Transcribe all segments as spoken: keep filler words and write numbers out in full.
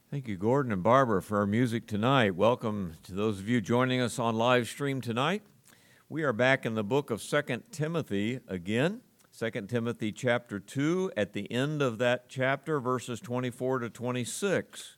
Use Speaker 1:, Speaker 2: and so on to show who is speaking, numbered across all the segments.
Speaker 1: Thank you, Gordon and Barbara, for our music tonight. Welcome to those of you joining us on live stream tonight. We are back in the book of Second Timothy again. Second Timothy chapter two, at the end of that chapter, verses twenty-four to twenty-six.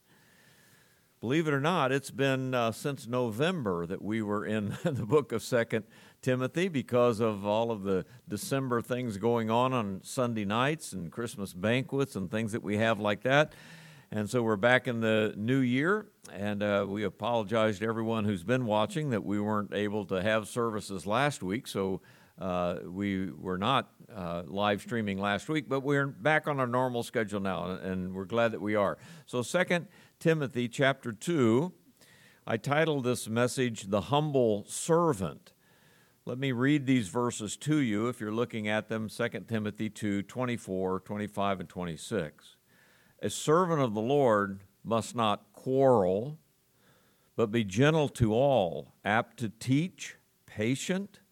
Speaker 1: Believe it or not, it's been uh, since November that we were in the book of Second Timothy because of all of the December things going on on Sunday nights and Christmas banquets and things that we have like that. And so we're back in the new year, and uh, we apologize to everyone who's been watching that we weren't able to have services last week, so uh, we were not uh, live streaming last week, but we're back on our normal schedule now, and we're glad that we are. So Second Timothy chapter two, I titled this message, The Humble Servant. Let me read these verses to you if you're looking at them, Second Timothy two, twenty-four, twenty-five, and twenty-six. A servant of the Lord must not quarrel, but be gentle to all, apt to teach, patient,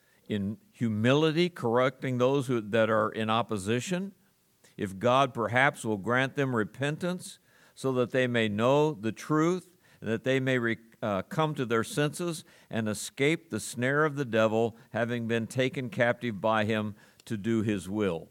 Speaker 1: in humility, correcting those who, that are in opposition, if God perhaps will grant them repentance, so that they may know the truth, and that they may re, uh, come to their senses and escape the snare of the devil, having been taken captive by him to do his will.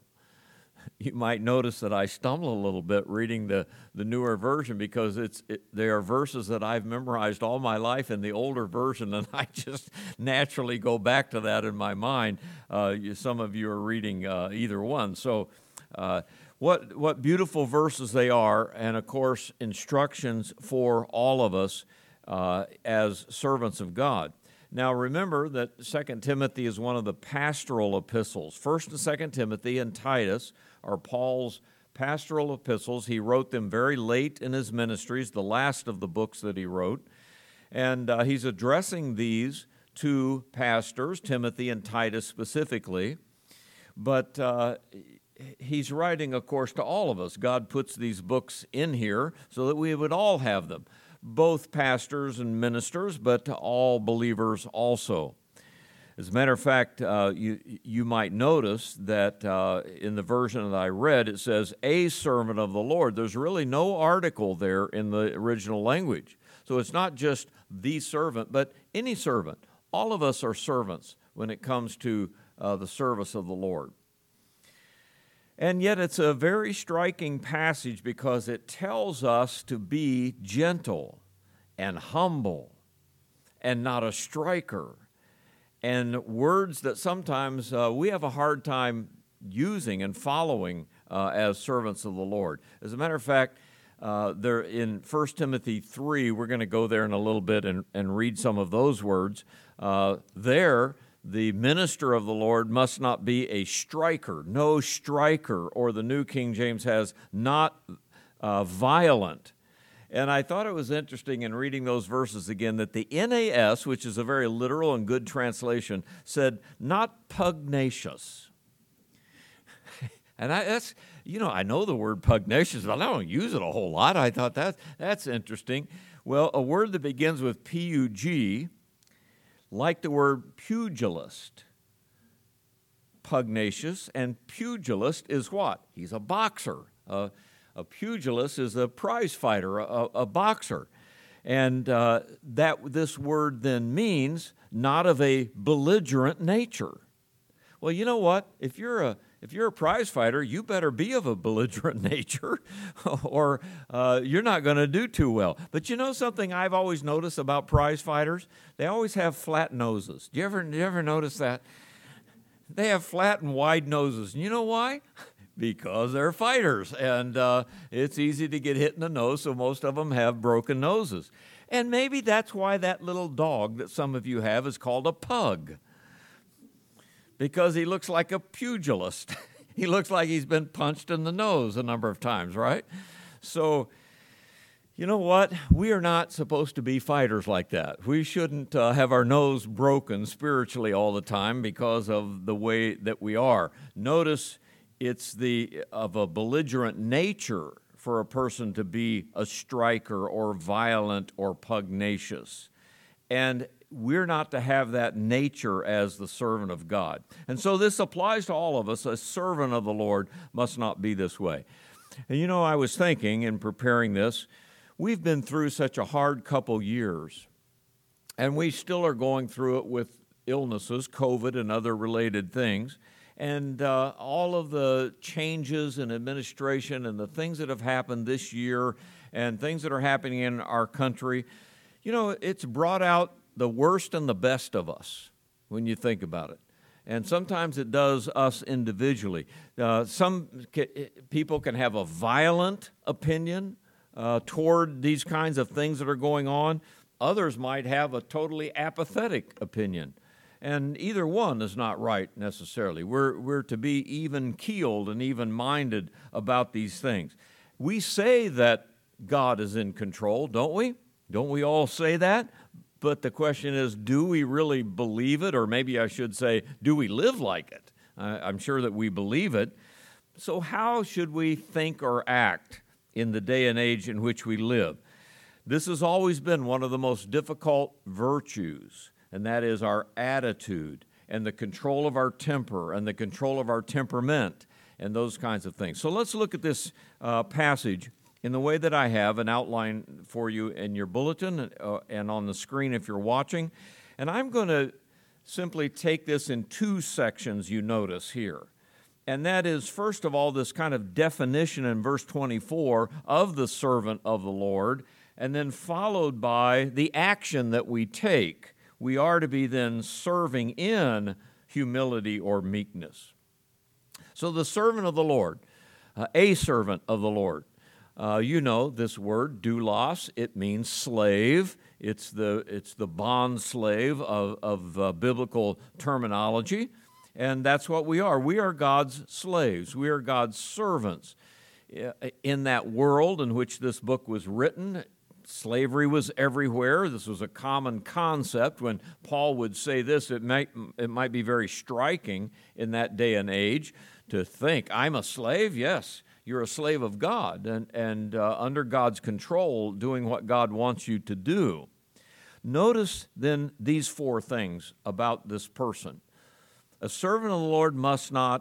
Speaker 1: You might notice that I stumble a little bit reading the, the newer version because it's it, they are verses that I've memorized all my life in the older version, and I just naturally go back to that in my mind. Uh, you, some of you are reading uh, either one. So uh, what, what beautiful verses they are, and of course instructions for all of us uh, as servants of God. Now, remember that Second Timothy is one of the pastoral epistles. First and Second Timothy and Titus are Paul's pastoral epistles. He wrote them very late in his ministries, the last of the books that he wrote. And uh, he's addressing these to pastors, Timothy and Titus specifically. But uh, he's writing, of course, to all of us. God puts these books in here so that we would all have them. Both pastors and ministers, but to all believers also. As a matter of fact, uh, you, you might notice that uh, in the version that I read, it says, a servant of the Lord. There's really no article there in the original language. So it's not just the servant, but any servant. All of us are servants when it comes to uh, the service of the Lord. And yet it's a very striking passage because it tells us to be gentle and humble and not a striker, and words that sometimes uh, we have a hard time using and following uh, as servants of the Lord. As a matter of fact, uh, there in First Timothy three, we're going to go there in a little bit and, and read some of those words. Uh, there, the minister of the Lord must not be a striker, no striker, or the New King James has not uh, violent. And I thought it was interesting in reading those verses again that the N A S, which is a very literal and good translation, said not pugnacious. And I, that's, you know, I know the word pugnacious, but I don't use it a whole lot. I thought that that's interesting. Well, a word that begins with P U G, like the word pugilist. Pugnacious, and pugilist is what? He's a boxer. Uh, a pugilist is a prize fighter, a, a boxer. And uh, that this word then means not of a belligerent nature. Well, you know what? If you're a if you're a prize fighter, you better be of a belligerent nature, or uh, you're not going to do too well. But you know something I've always noticed about prize fighters? They always have flat noses. Do you ever, do you ever notice that? They have flat and wide noses. And you know why? Because they're fighters, and uh, it's easy to get hit in the nose, so most of them have broken noses. And maybe that's why that little dog that some of you have is called a pug, because he looks like a pugilist. He looks like he's been punched in the nose a number of times, right? So, you know what? We are not supposed to be fighters like that. We shouldn't uh, have our nose broken spiritually all the time because of the way that we are. Notice it's the of a belligerent nature for a person to be a striker or violent or pugnacious. And we're not to have that nature as the servant of God. And so this applies to all of us. A servant of the Lord must not be this way. And you know, I was thinking in preparing this, We've been through such a hard couple years, and we still are going through it with illnesses, COVID and other related things, and uh, all of the changes in administration and the things that have happened this year and things that are happening in our country. You know, it's brought out the worst and the best of us when you think about it. And sometimes it does us individually. Uh, some ca- people can have a violent opinion uh, toward these kinds of things that are going on. Others might have a totally apathetic opinion. And either one is not right necessarily. We're, we're to be even-keeled and even-minded about these things. We say that God is in control, don't we? Don't we all say that? But the question is, do we really believe it? Or maybe I should say, do we live like it? Uh, I'm sure that we believe it. So how should we think or act in the day and age in which we live? This has always been one of the most difficult virtues, and that is our attitude and the control of our temper and the control of our temperament and those kinds of things. So let's look at this uh, passage in the way that I have an outline for you in your bulletin uh, and on the screen if you're watching. And I'm going to simply take this in two sections you notice here. And that is, first of all, this kind of definition in verse twenty-four of the servant of the Lord, and then followed by the action that we take. We are to be then serving in humility or meekness. So the servant of the Lord, uh, a servant of the Lord. Uh, you know this word, doulos, it means slave. It's the, it's the bond slave of, of uh, biblical terminology, and that's what we are. We are God's slaves. We are God's servants. In that world in which this book was written, slavery was everywhere. This was a common concept. When Paul would say this, it might, it might be very striking in that day and age to think, I'm a slave? Yes. You're a slave of God and, and uh, under God's control, doing what God wants you to do. Notice then these four things about this person. A servant of the Lord must not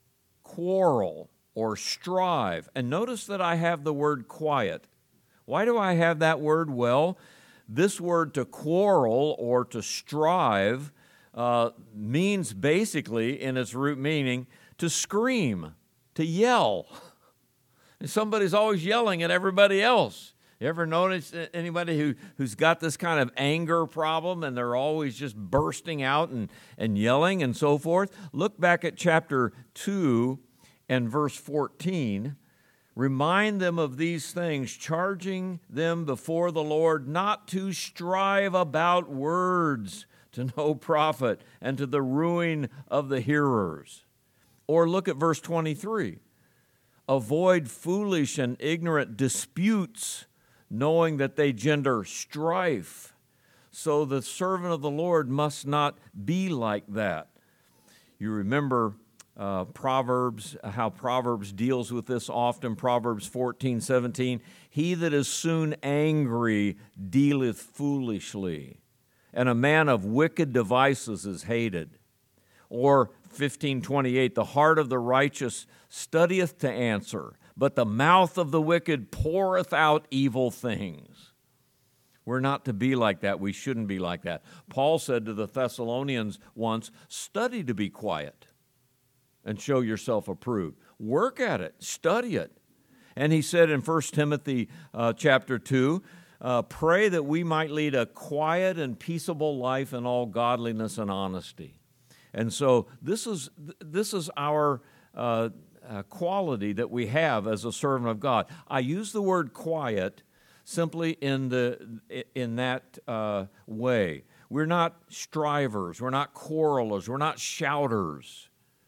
Speaker 1: quarrel or strive. And notice that I have the word quiet. Why do I have that word? Well, this word to quarrel or to strive uh, means basically, in its root meaning, to scream, to yell. Somebody's always yelling at everybody else. You ever notice anybody who, who's got this kind of anger problem and they're always just bursting out and, and yelling and so forth? Look back at chapter two and verse fourteen. Remind them of these things, charging them before the Lord not to strive about words to no profit and to the ruin of the hearers. Or look at verse twenty-three. Avoid foolish and ignorant disputes, knowing that they gender strife. So the servant of the Lord must not be like that. You remember uh, Proverbs, how Proverbs deals with this often, Proverbs fourteen seventeen. He that is soon angry dealeth foolishly, and a man of wicked devices is hated. Or fifteen twenty-eight, the heart of the righteous studieth to answer, but the mouth of the wicked poureth out evil things. We're not to be like that. We shouldn't be like that. Paul said to the Thessalonians once, study to be quiet and show yourself approved. Work at it. Study it. And he said in First Timothy uh, chapter two, uh, pray that we might lead a quiet and peaceable life in all godliness and honesty. And so this is this is our uh, uh, quality that we have as a servant of God. I use the word quiet simply in the in that uh, way. We're not strivers. We're not quarrelers. We're not shouters.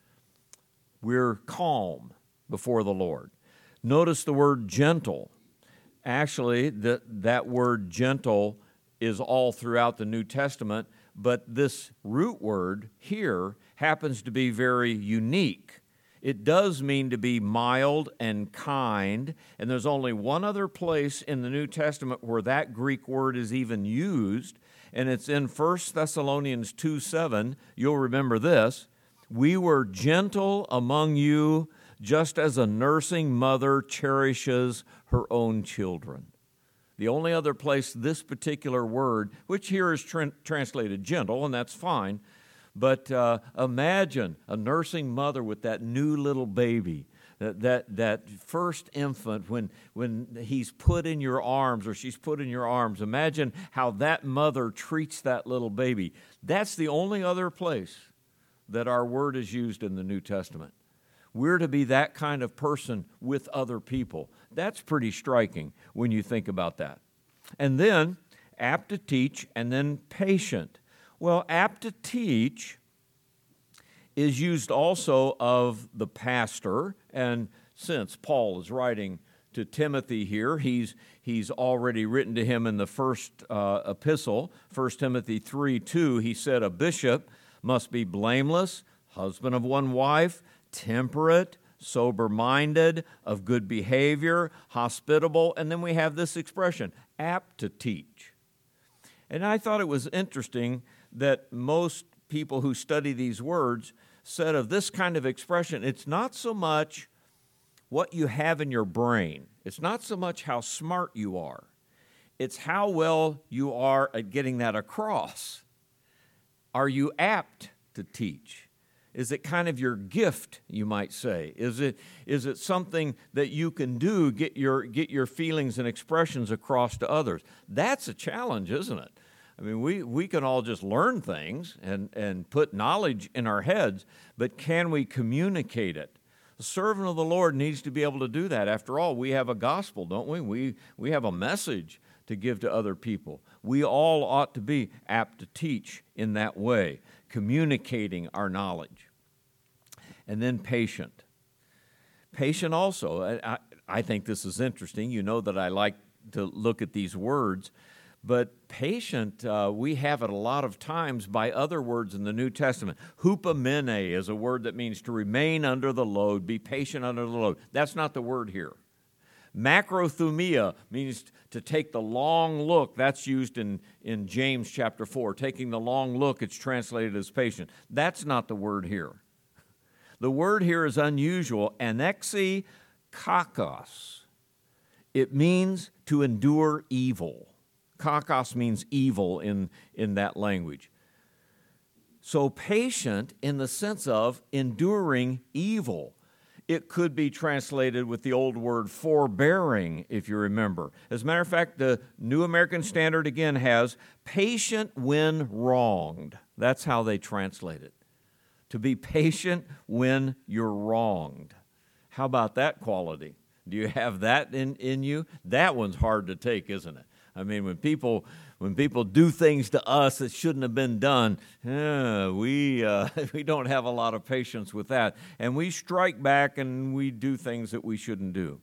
Speaker 1: We're calm before the Lord. Notice the word gentle. Actually, that that word gentle is all throughout the New Testament. But this root word here happens to be very unique. It does mean to be mild and kind, and there's only one other place in the New Testament where that Greek word is even used, and it's in First Thessalonians two seven. You'll remember this. We were gentle among you, just as a nursing mother cherishes her own children. The only other place this particular word, which here is tra- translated gentle, and that's fine, but uh, imagine a nursing mother with that new little baby, that, that, that first infant when, when he's put in your arms or she's put in your arms. Imagine how that mother treats that little baby. That's the only other place that our word is used in the New Testament. We're to be that kind of person with other people. That's pretty striking when you think about that. And then, apt to teach, and then patient. Well, apt to teach is used also of the pastor, and since Paul is writing to Timothy here, he's, he's already written to him in the first uh, epistle, First Timothy three two, he said, a bishop must be blameless, husband of one wife, temperate, sober-minded, of good behavior, hospitable, and then we have this expression, apt to teach. And I thought it was interesting that most people who study these words said of this kind of expression, it's not so much what you have in your brain. It's not so much how smart you are. It's how well you are at getting that across. Are you apt to teach? Is it kind of your gift, you might say? Is it is it something that you can do, get your get your feelings and expressions across to others? That's a challenge, isn't it? I mean, we, we can all just learn things and, and put knowledge in our heads, but can we communicate it? The servant of the Lord needs to be able to do that. After all, we have a gospel, don't we? We, we have a message to give to other people. We all ought to be apt to teach in that way, communicating our knowledge. And then patient. Patient also, I, I think this is interesting. You know that I like to look at these words. But patient, uh, we have it a lot of times by other words in the New Testament. Hupomene is a word that means to remain under the load, be patient under the load. That's not the word here. Macrothumia means to take the long look. That's used in, in James chapter four. Taking the long look, it's translated as patient. That's not the word here. The word here is unusual, anexi kakos. It means to endure evil. Kakos means evil in, in that language. So patient in the sense of enduring evil. It could be translated with the old word forbearing, if you remember. As a matter of fact, the New American Standard again has patient when wronged. That's how they translate it. To be patient when you're wronged. How about that quality? Do you have that in, in you? That one's hard to take, isn't it? I mean, when people when people do things to us that shouldn't have been done, eh, we uh, we don't have a lot of patience with that, and we strike back and we do things that we shouldn't do.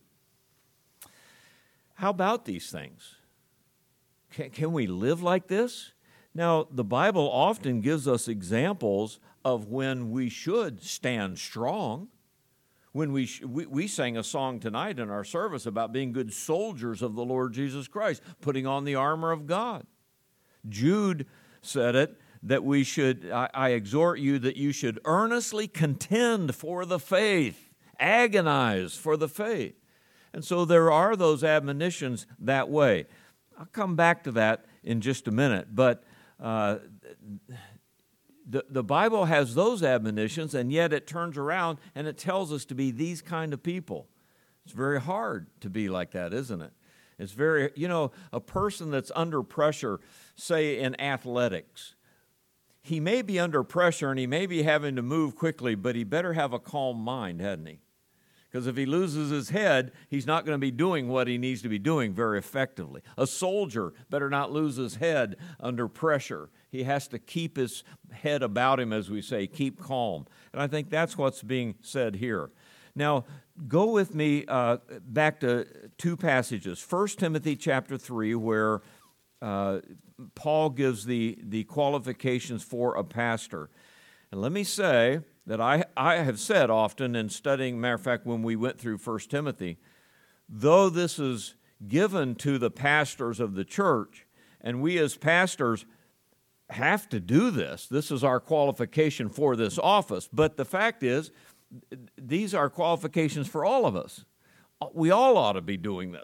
Speaker 1: How about these things? Can, can we live like this? Now, the Bible often gives us examples of when we should stand strong. When we, sh- we we sang a song tonight in our service about being good soldiers of the Lord Jesus Christ, putting on the armor of God. Jude said it, that we should, I, I exhort you that you should earnestly contend for the faith, agonize for the faith. And so there are those admonitions that way. I'll come back to that in just a minute, but uh, The, the Bible has those admonitions, and yet it turns around and it tells us to be these kind of people. It's very hard to be like that, isn't it? It's very, you know, a person that's under pressure, say in athletics, he may be under pressure and he may be having to move quickly, but he better have a calm mind, hadn't he? Because if he loses his head, he's not going to be doing what he needs to be doing very effectively. A soldier better not lose his head under pressure. He has to keep his head about him, as we say, keep calm. And I think that's what's being said here. Now, go with me uh, back to two passages. First Timothy chapter three, where uh, Paul gives the, the qualifications for a pastor. And let me say that I, I have said often in studying, matter of fact, when we went through First Timothy, though this is given to the pastors of the church, and we as pastors have to do this, this is our qualification for this office, but the fact is, these are qualifications for all of us. We all ought to be doing this.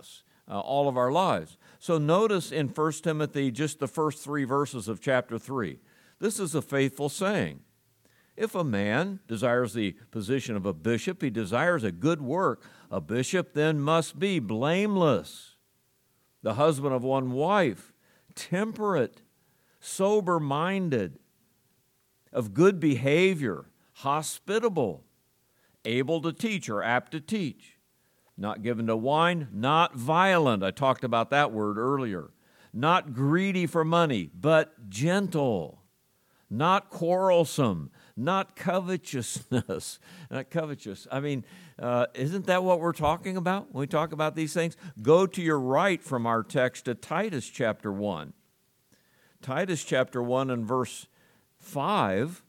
Speaker 1: uh, all of our lives. So notice in First Timothy just the first three verses of chapter three. This is a faithful saying. If a man desires the position of a bishop, he desires a good work. A bishop then must be blameless, the husband of one wife, temperate, sober-minded, of good behavior, hospitable, able to teach or apt to teach, not given to wine, not violent. I talked about that word earlier. Not greedy for money, but gentle, not quarrelsome, not covetousness. Not covetous. I mean, uh, isn't that what we're talking about when we talk about these things? Go to your right from our text to Titus chapter one. Titus chapter one and verse five,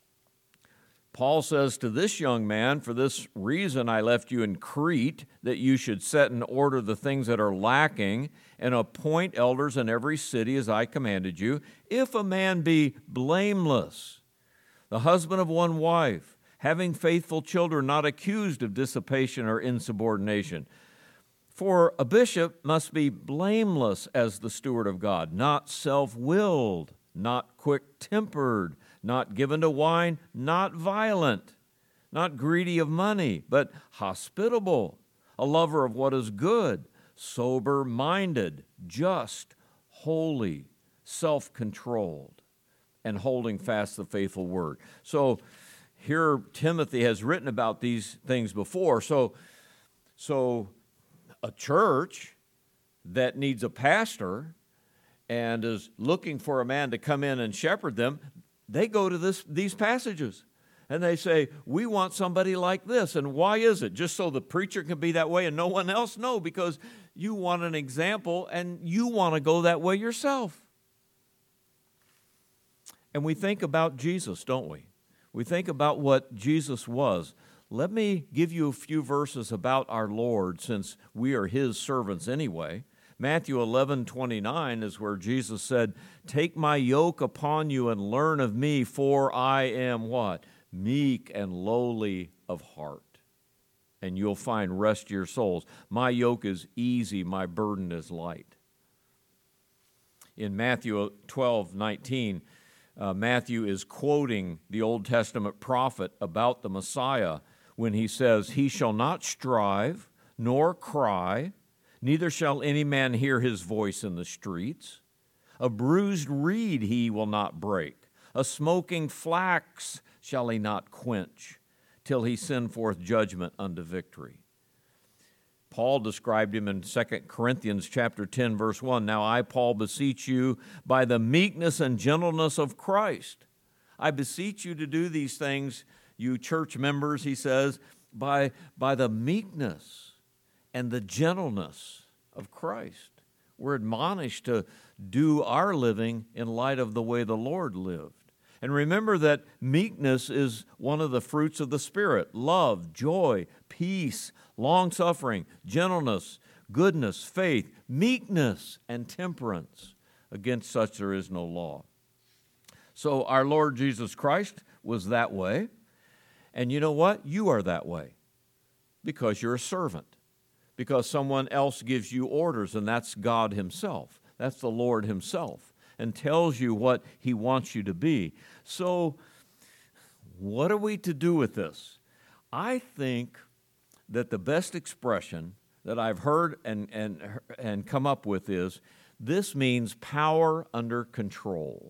Speaker 1: Paul says to this young man, for this reason I left you in Crete, that you should set in order the things that are lacking and appoint elders in every city as I commanded you. If a man be blameless, the husband of one wife, having faithful children, not accused of dissipation or insubordination. For a bishop must be blameless as the steward of God, not self-willed, not quick-tempered, not given to wine, not violent, not greedy of money, but hospitable, a lover of what is good, sober-minded, just, holy, self-controlled, and holding fast the faithful word. So here Timothy has written about these things before. So, so a church that needs a pastor and is looking for a man to come in and shepherd them, they go to this, these passages. And they say, we want somebody like this. And why is it? Just so the preacher can be that way and no one else? No, because you want an example and you want to go that way yourself. And we think about Jesus, don't we? We think about what Jesus was. Let me give you a few verses about our Lord, since we are His servants anyway. Matthew eleven twenty-nine is where Jesus said, take my yoke upon you and learn of me, for I am what? Meek and lowly of heart, and you'll find rest to your souls. My yoke is easy, my burden is light. In Matthew twelve nineteen, Uh, Matthew is quoting the Old Testament prophet about the Messiah when he says, he shall not strive nor cry, neither shall any man hear his voice in the streets. A bruised reed he will not break, a smoking flax shall he not quench, till he send forth judgment unto victory. Paul described him in Second Corinthians chapter ten, verse one. Now I, Paul, beseech you by the meekness and gentleness of Christ. I beseech you to do these things, you church members, he says, by, by the meekness and the gentleness of Christ. We're admonished to do our living in light of the way the Lord lived. And remember that meekness is one of the fruits of the Spirit: love, joy, peace, long-suffering, gentleness, goodness, faith, meekness, and temperance. Against such there is no law. So our Lord Jesus Christ was that way. And you know what? You are that way because you're a servant, because someone else gives you orders, and that's God Himself. That's the Lord Himself, and tells you what He wants you to be. So what are we to do with this? I think that the best expression that I've heard and, and, and come up with is, this means power under control.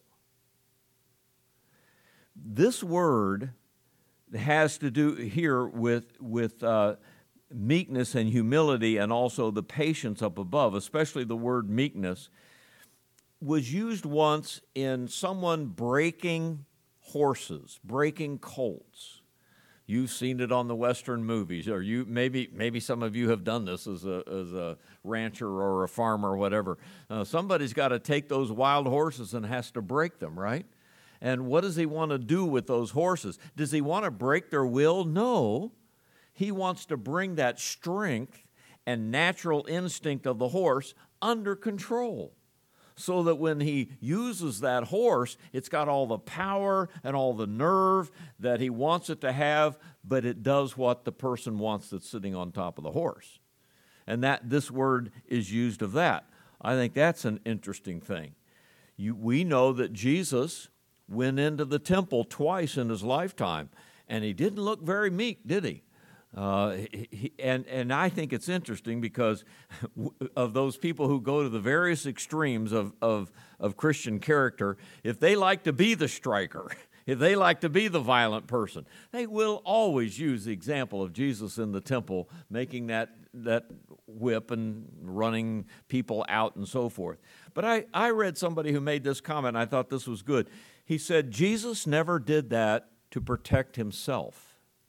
Speaker 1: This word has to do here with, with uh, meekness and humility, and also the patience up above, especially the word meekness, was used once in someone breaking horses, breaking colts. You've seen it on the Western movies, or you maybe maybe some of you have done this as a as a rancher or a farmer or whatever. Uh, somebody's got to take those wild horses and has to break them, right? And what does he want to do with those horses? Does he want to break their will? No. He wants to bring that strength and natural instinct of the horse under control, so that when he uses that horse, it's got all the power and all the nerve that he wants it to have, but it does what the person wants that's sitting on top of the horse. and that this word is used of that. I think that's an interesting thing. You, we know that Jesus went into the temple twice in his lifetime, and he didn't look very meek, did he? Uh, he, and, and I think it's interesting because of those people who go to the various extremes of, of, of Christian character, if they like to be the striker, if they like to be the violent person, they will always use the example of Jesus in the temple, making that, that whip and running people out and so forth. But I, I read somebody who made this comment, and I thought this was good. He said, Jesus never did that to protect himself.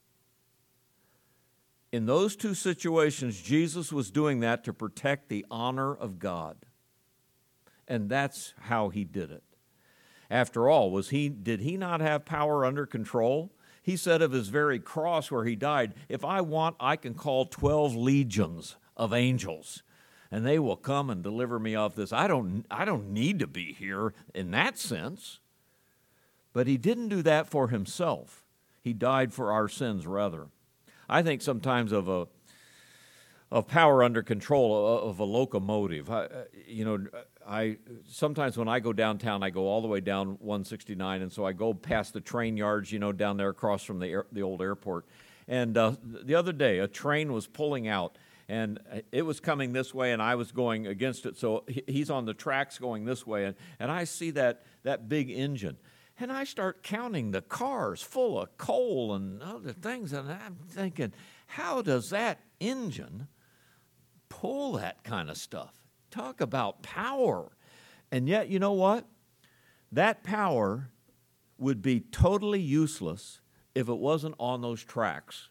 Speaker 1: In those two situations, Jesus was doing that to protect the honor of God. And that's how he did it. After all, was he, did he not have power under control? He said of his very cross where he died, if I want, I can call twelve legions of angels, and they will come and deliver me off this. I don't, I don't need to be here in that sense. But he didn't do that for himself. He died for our sins, rather. I think sometimes of a of power under control of a locomotive. I, you know, I sometimes when I go downtown, I go all the way down one sixty-nine, and so I go past the train yards, you know, down there across from the air, the old airport. And uh, the other day, a train was pulling out, and it was coming this way, and I was going against it. So he's on the tracks going this way, and, and I see that that big engine. And I start counting the cars full of coal and other things, and I'm thinking, how does that engine pull that kind of stuff? Talk about power. And yet, you know what? That power would be totally useless if it wasn't on those tracks.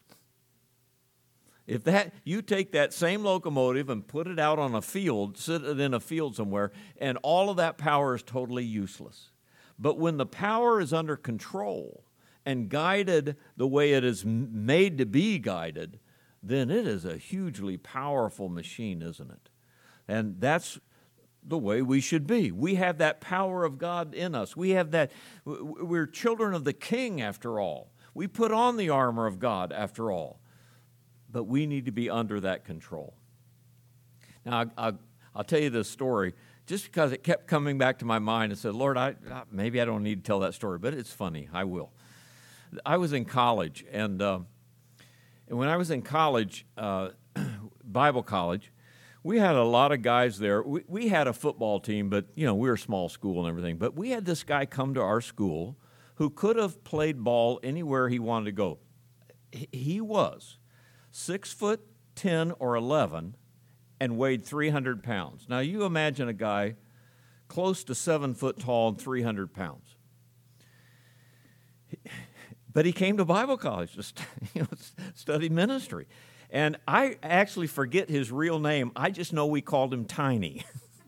Speaker 1: If that you take that same locomotive and put it out on a field, sit it in a field somewhere, and all of that power is totally useless. But when the power is under control and guided the way it is made to be guided, then it is a hugely powerful machine, isn't it? And that's the way we should be. We have that power of God in us. We have that, we're children of the King after all. We put on the armor of God after all. But we need to be under that control. Now, I'll, I'll tell you this story. Just because it kept coming back to my mind and said, Lord, I, maybe I don't need to tell that story, but it's funny. I will. I was in college, and, uh, and when I was in college, uh, Bible college, we had a lot of guys there. We, we had a football team, but, you know, we were a small school and everything. But we had this guy come to our school who could have played ball anywhere he wanted to go. He was six foot ten or eleven, and weighed three hundred pounds. Now, you imagine a guy close to seven foot tall and three hundred pounds. But he came to Bible college to st- you know, study ministry. And I actually forget his real name. I just know we called him Tiny.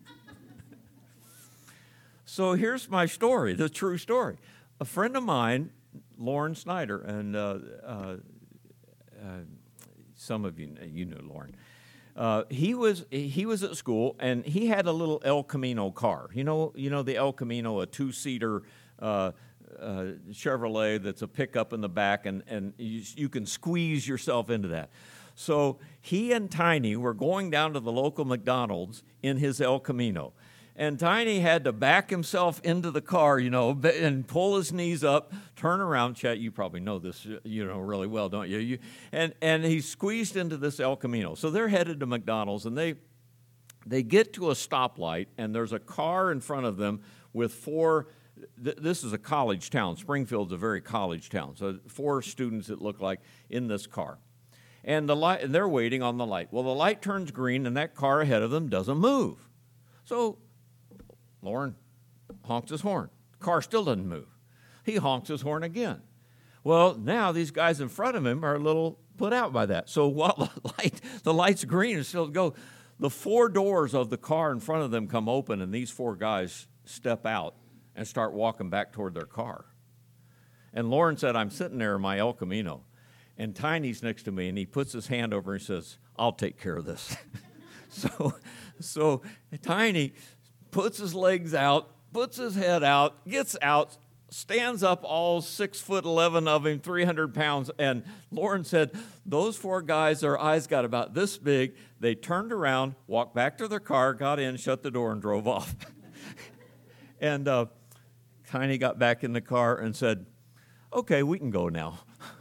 Speaker 1: So here's my story, the true story. A friend of mine, Lauren Snyder, and uh, uh, uh, some of you, you knew Lauren. Uh, he was he was at school, and he had a little El Camino car. You know, you know the El Camino, a two-seater uh, uh, Chevrolet that's a pickup in the back, and, and you, you can squeeze yourself into that. So he and Tiny were going down to the local McDonald's in his El Camino. And Tiny had to back himself into the car, you know, and pull his knees up, turn around. Chet, you probably know this, you know, really well, don't you? you and and he squeezed into this El Camino. So they're headed to McDonald's, and they they get to a stoplight, and there's a car in front of them with four. Th- this is a college town. Springfield's a very college town. So four students, it looked like, in this car. And the light, and they're waiting on the light. Well, the light turns green, and that car ahead of them doesn't move. So Lauren honks his horn. The car still doesn't move. He honks his horn again. Well, now these guys in front of him are a little put out by that. So while the light, the light's green and still go, the four doors of the car in front of them come open, and these four guys step out and start walking back toward their car. And Lauren said, I'm sitting there in my El Camino, and Tiny's next to me, and he puts his hand over and says, I'll take care of this. so, so Tiny puts his legs out, puts his head out, gets out, stands up, all six foot eleven of him, three hundred pounds. And Lauren said, those four guys, their eyes got about this big. They turned around, walked back to their car, got in, shut the door, and drove off. And uh, Tiny got back in the car and said, okay, we can go now.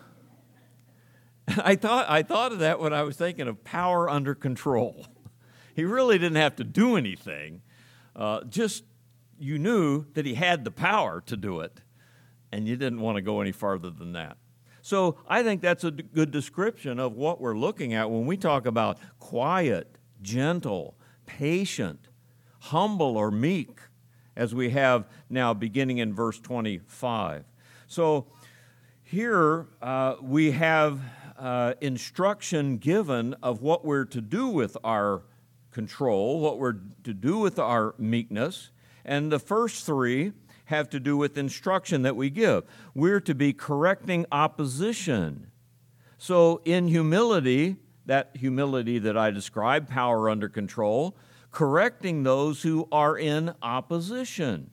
Speaker 1: I thought I thought of that when I was thinking of power under control. He really didn't have to do anything. Uh, just you knew that he had the power to do it, and you didn't want to go any farther than that. So I think that's a d- good description of what we're looking at when we talk about quiet, gentle, patient, humble, or meek, as we have now beginning in verse twenty-five. So here uh, we have uh, instruction given of what we're to do with our control, what we're to do with our meekness, and the first three have to do with instruction that we give. We're to be correcting opposition. So in humility, that humility that I described, power under control, correcting those who are in opposition.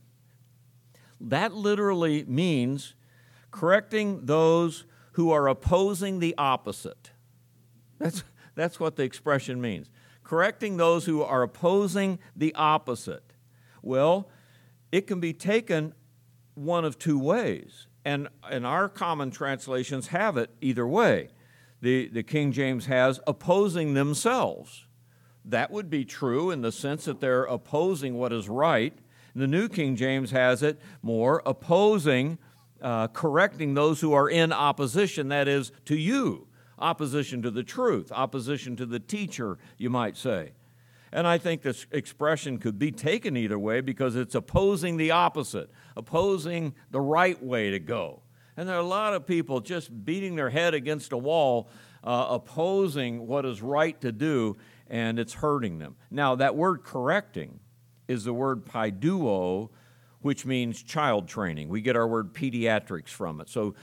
Speaker 1: That literally means correcting those who are opposing the opposite. That's, that's what the expression means. Correcting those who are opposing the opposite. Well, it can be taken one of two ways, and, and our common translations have it either way. The, the King James has opposing themselves. That would be true in the sense that they're opposing what is right. The New King James has it more opposing, uh, correcting those who are in opposition, that is, to you. Opposition to the truth, opposition to the teacher, you might say. And I think this expression could be taken either way because it's opposing the opposite, opposing the right way to go. And there are a lot of people just beating their head against a wall, uh, opposing what is right to do, and it's hurting them. Now, that word correcting is the word paiduo, which means child training. We get our word pediatrics from it. So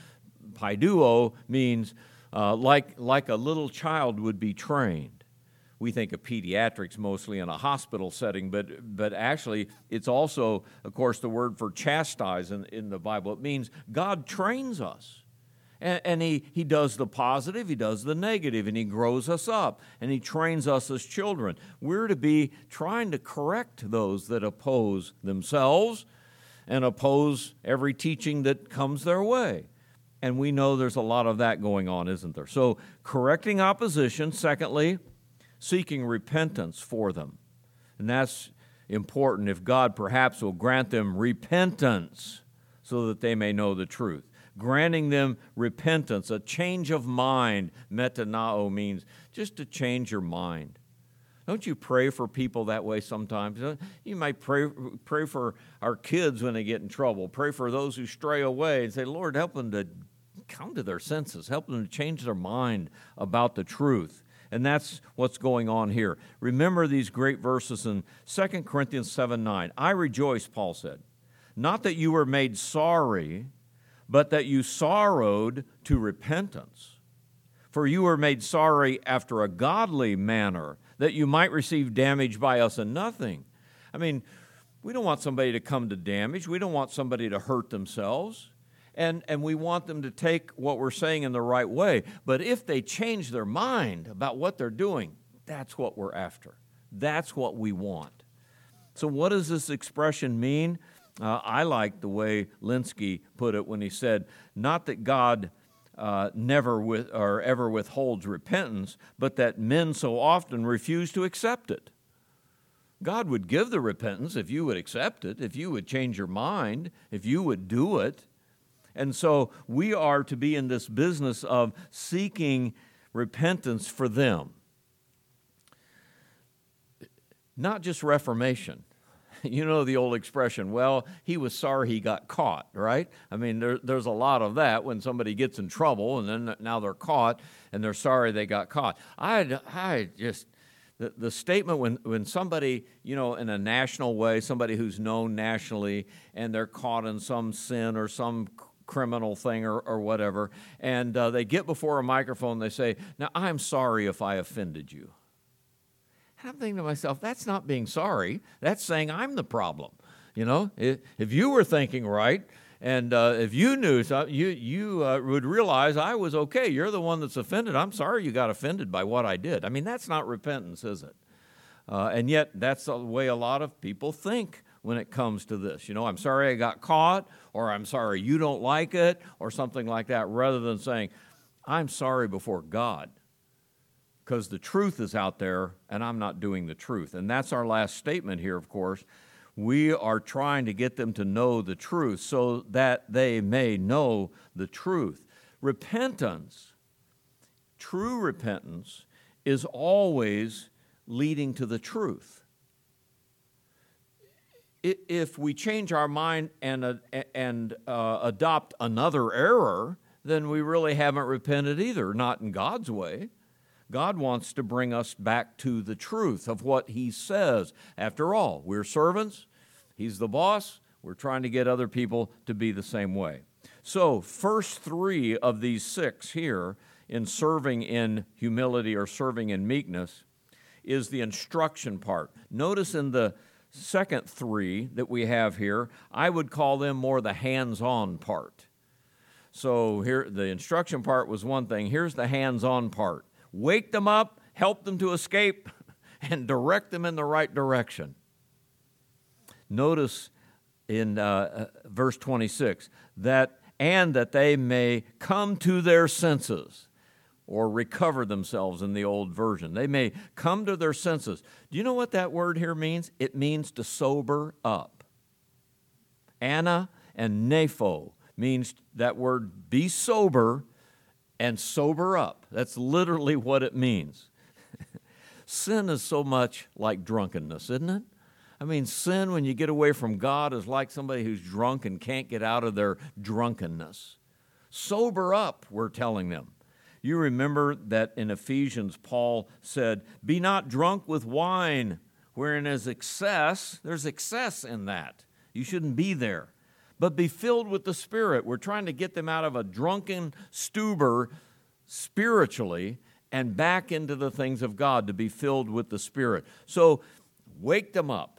Speaker 1: paiduo means uh, like, like a little child would be trained. We think of pediatrics mostly in a hospital setting, but but actually it's also, of course, the word for chastise in, in the Bible. It means God trains us. And, and he, he does the positive, he does the negative, and he grows us up, and he trains us as children. We're to be trying to correct those that oppose themselves and oppose every teaching that comes their way. And we know there's a lot of that going on, isn't there? So correcting opposition. Secondly, seeking repentance for them. And that's important if God perhaps will grant them repentance so that they may know the truth. Granting them repentance, a change of mind. Metanao means just to change your mind. Don't you pray for people that way sometimes? You might pray, pray for our kids when they get in trouble. Pray for those who stray away and say, Lord, help them to come to their senses. Help them to change their mind about the truth. And that's what's going on here. Remember these great verses in Second Corinthians seven nine. I rejoice, Paul said, not that you were made sorry, but that you sorrowed to repentance. For you were made sorry after a godly manner, that you might receive damage by us and nothing. I mean, we don't want somebody to come to damage. We don't want somebody to hurt themselves. And, and we want them to take what we're saying in the right way. But if they change their mind about what they're doing, that's what we're after. That's what we want. So what does this expression mean? Uh, I like the way Linsky put it when he said, not that God uh, never with, or ever withholds repentance, but that men so often refuse to accept it. God would give the repentance if you would accept it, if you would change your mind, if you would do it. And so we are to be in this business of seeking repentance for them. Not just reformation. You know the old expression, well, he was sorry he got caught, right? I mean, there, there's a lot of that when somebody gets in trouble and then now they're caught and they're sorry they got caught. I, I just, the, the statement when, when somebody, you know, in a national way, somebody who's known nationally and they're caught in some sin or some criminal thing or, or whatever, and uh, they get before a microphone and they say, now, I'm sorry if I offended you. And I'm thinking to myself, that's not being sorry. That's saying I'm the problem. You know, if, if you were thinking right And uh, if you knew, so you, you uh, would realize I was okay. You're the one that's offended. I'm sorry you got offended by what I did. I mean, that's not repentance, is it? Uh, and yet, that's the way a lot of people think when it comes to this. You know, I'm sorry I got caught, or I'm sorry you don't like it, or something like that, rather than saying, I'm sorry before God, because the truth is out there, and I'm not doing the truth. And that's our last statement here, of course. We are trying to get them to know the truth so that they may know the truth. Repentance, true repentance, is always leading to the truth. If we change our mind and, uh, and uh, adopt another error, then we really haven't repented either, not in God's way. God wants to bring us back to the truth of what He says. After all, we're servants. He's the boss. We're trying to get other people to be the same way. So, first three of these six here in serving in humility or serving in meekness is the instruction part. Notice in the second three that we have here, I would call them more the hands-on part. So here, the instruction part was one thing. Here's the hands-on part. Wake them up, help them to escape, and direct them in the right direction. Notice in uh, verse twenty-six, that and that they may come to their senses, or recover themselves in the old version. They may come to their senses. Do you know what that word here means? It means to sober up. Anna and nepho means that word be sober and sober up. That's literally what it means. Sin is so much like drunkenness, isn't it? I mean, sin, when you get away from God, is like somebody who's drunk and can't get out of their drunkenness. Sober up, we're telling them. You remember that in Ephesians, Paul said, be not drunk with wine, wherein is excess. There's excess in that. You shouldn't be there. But be filled with the Spirit. We're trying to get them out of a drunken stupor spiritually and back into the things of God, to be filled with the Spirit. So wake them up.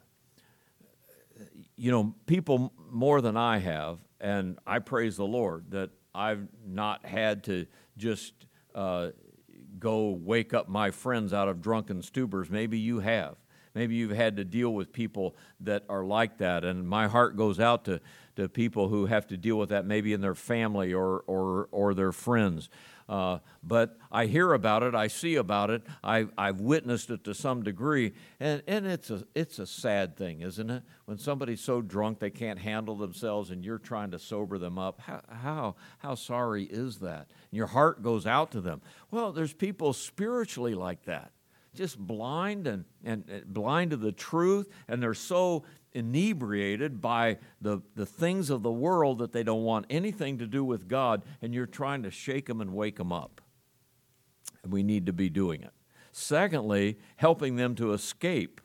Speaker 1: You know, people more than I have, and I praise the Lord that I've not had to just uh, go wake up my friends out of drunken stupors. Maybe you have. Maybe you've had to deal with people that are like that, and my heart goes out to, to people who have to deal with that, maybe in their family or or, or their friends. Uh, but I hear about it, I see about it, I, I've witnessed it to some degree, and, and it's a it's a sad thing, isn't it? When somebody's so drunk they can't handle themselves and you're trying to sober them up. How how, how sorry is that? And your heart goes out to them. Well, there's people spiritually like that, just blind and, and, and blind to the truth, and they're so inebriated by the, the things of the world that they don't want anything to do with God, and you're trying to shake them and wake them up. And we need to be doing it. Secondly, helping them to escape,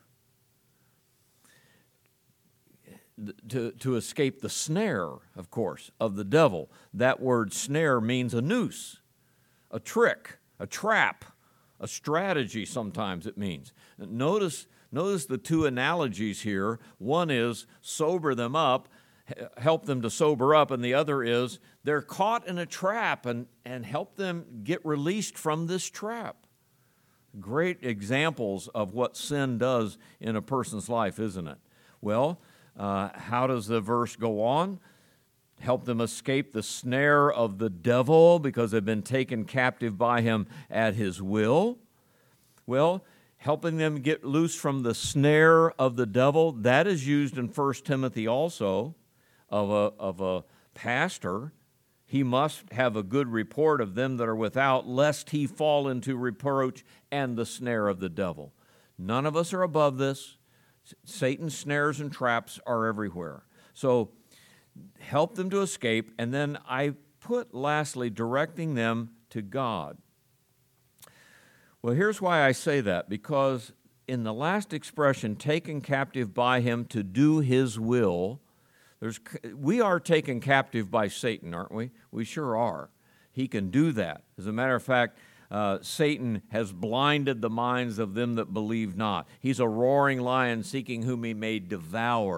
Speaker 1: to, to escape the snare, of course, of the devil. That word snare means a noose, a trick, a trap, a strategy sometimes it means. Notice Notice the two analogies here. One is sober them up, help them to sober up, and the other is they're caught in a trap and, and help them get released from this trap. Great examples of what sin does in a person's life, isn't it? Well, uh, how does the verse go on? Help them escape the snare of the devil because they've been taken captive by him at his will. Well, helping them get loose from the snare of the devil, that is used in First Timothy also of a, of a pastor. He must have a good report of them that are without, lest he fall into reproach and the snare of the devil. None of us are above this. Satan's snares and traps are everywhere. So help them to escape, and then I put lastly, directing them to God. Well, here's why I say that, because in the last expression, taken captive by him to do his will, there's, we are taken captive by Satan, aren't we? We sure are. He can do that. As a matter of fact, uh, Satan has blinded the minds of them that believe not. He's a roaring lion seeking whom he may devour.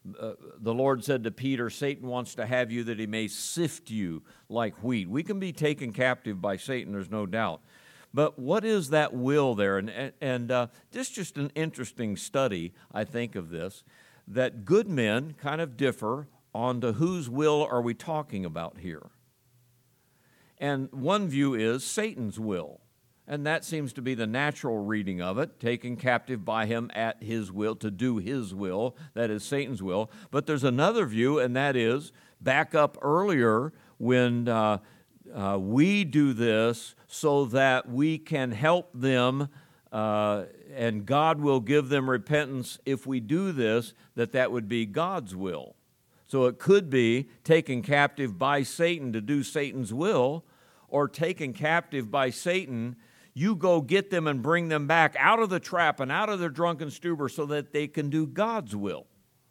Speaker 1: uh, the Lord said to Peter, Satan wants to have you that he may sift you like wheat. We can be taken captive by Satan, there's no doubt. But what is that will there? And, and, and uh, this is just an interesting study, I think, of this, that good men kind of differ on to whose will are we talking about here. And one view is Satan's will. And that seems to be the natural reading of it, taken captive by him at his will, to do his will, that is Satan's will. But there's another view, and that is back up earlier when uh, uh, we do this so that we can help them, uh, and God will give them repentance if we do this, that that would be God's will. So it could be taken captive by Satan to do Satan's will, or taken captive by Satan, you go get them and bring them back out of the trap and out of their drunken stupor so that they can do God's will.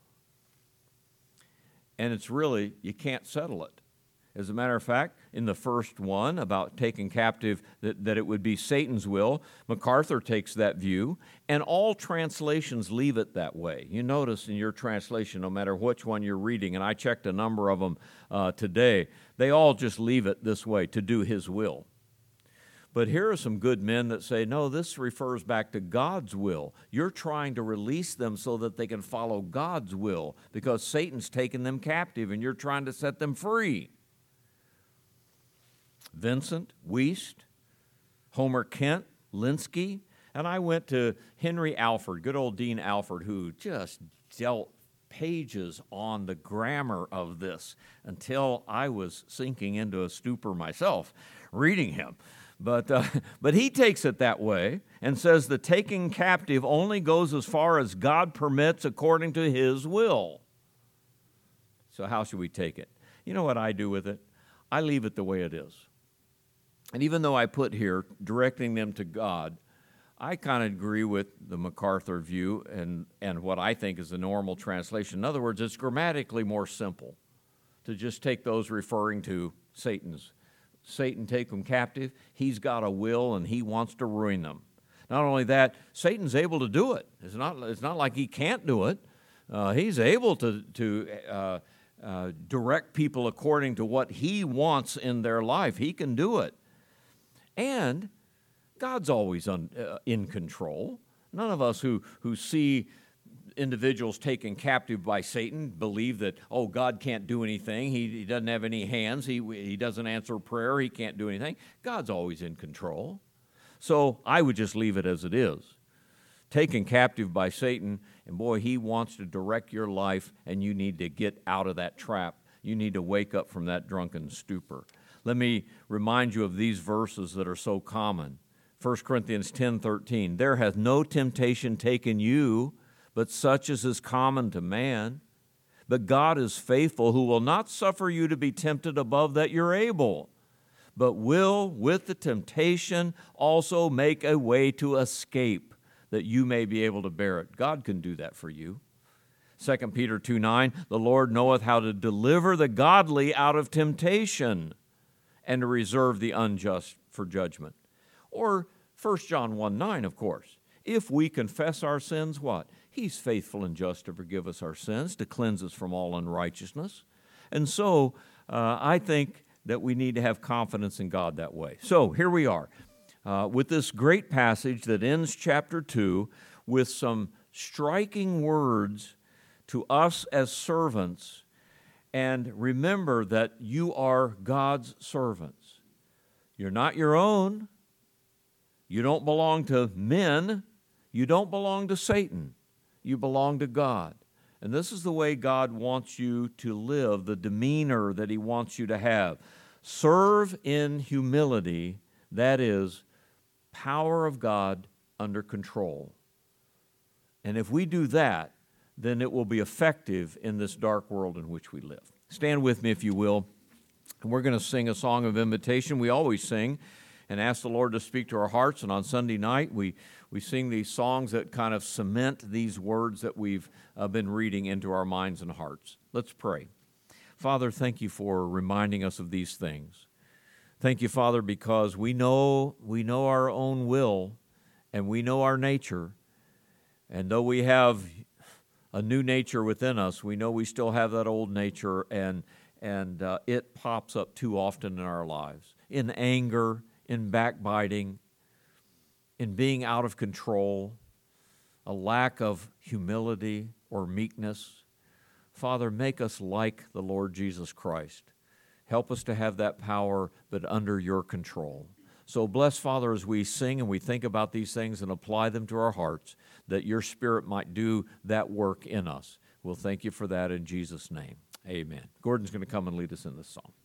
Speaker 1: And it's really, you can't settle it. As a matter of fact, in the first one about taking captive, that, that it would be Satan's will, MacArthur takes that view, and all translations leave it that way. You notice in your translation, no matter which one you're reading, and I checked a number of them uh, today, they all just leave it this way, to do his will. But here are some good men that say, no, this refers back to God's will. You're trying to release them so that they can follow God's will because Satan's taken them captive and you're trying to set them free. Vincent, Wiest, Homer Kent, Linsky, and I went to Henry Alford, good old Dean Alford, who just dealt pages on the grammar of this until I was sinking into a stupor myself reading him. But, uh, but he takes it that way and says the taking captive only goes as far as God permits according to his will. So how should we take it? You know what I do with it? I leave it the way it is. And even though I put here directing them to God, I kind of agree with the MacArthur view and, and what I think is the normal translation. In other words, it's grammatically more simple to just take those referring to Satan's. Satan take them captive. He's got a will and he wants to ruin them. Not only that, Satan's able to do it. It's not, it's not like he can't do it. Uh, he's able to, to uh, uh, direct people according to what he wants in their life. He can do it. And God's always un, uh, in control. None of us who, who see individuals taken captive by Satan believe that, oh, God can't do anything. He, he doesn't have any hands. He, he doesn't answer prayer. He can't do anything. God's always in control. So I would just leave it as it is. Taken captive by Satan, and boy, he wants to direct your life, and you need to get out of that trap. You need to wake up from that drunken stupor. Let me remind you of these verses that are so common. First Corinthians ten thirteen, there hath no temptation taken you, but such as is common to man. But God is faithful, who will not suffer you to be tempted above that you're able, but will with the temptation also make a way to escape, that you may be able to bear it. God can do that for you. Second Peter two nine, the Lord knoweth how to deliver the godly out of temptation, and to reserve the unjust for judgment. Or First John one nine, of course. If we confess our sins, what? He's faithful and just to forgive us our sins, to cleanse us from all unrighteousness. And so uh, I think that we need to have confidence in God that way. So here we are uh, with this great passage that ends chapter two with some striking words to us as servants. And remember that you are God's servants. You're not your own. You don't belong to men. You don't belong to Satan. You belong to God. And this is the way God wants you to live, the demeanor that he wants you to have. Serve in humility, that is, power of God under control. And if we do that, then it will be effective in this dark world in which we live. Stand with me, if you will. And we're going to sing a song of invitation. We always sing and ask the Lord to speak to our hearts. And on Sunday night, we, we sing these songs that kind of cement these words that we've uh, been reading into our minds and hearts. Let's pray. Father, thank you for reminding us of these things. Thank you, Father, because we know we know our own will and we know our nature. And though we have a new nature within us. We know we still have that old nature, and, and uh, it pops up too often in our lives. In anger, in backbiting, in being out of control, a lack of humility or meekness. Father, make us like the Lord Jesus Christ. Help us to have that power, but under your control. So bless, Father, as we sing and we think about these things and apply them to our hearts, that your Spirit might do that work in us. We'll thank you for that in Jesus' name. Amen. Gordon's going to come and lead us in this song.